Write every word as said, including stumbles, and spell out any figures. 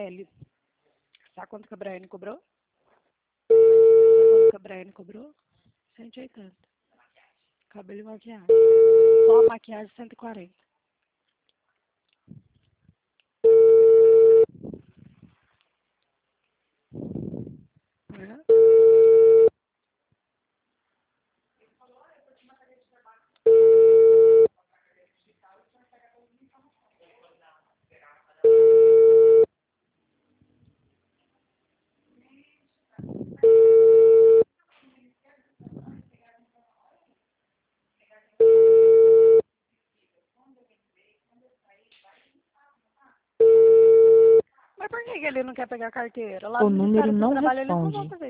L. Sabe quanto que a Braiane cobrou? Sabe quanto que a Braiane cobrou? cento e oitenta. Cabelo e maquiagem. Só a maquiagem, cento e quarenta. É. Mas por que que ele não quer pegar a carteira? Lá O no número Ministério do não Trabalho eles não vão responde. fazer.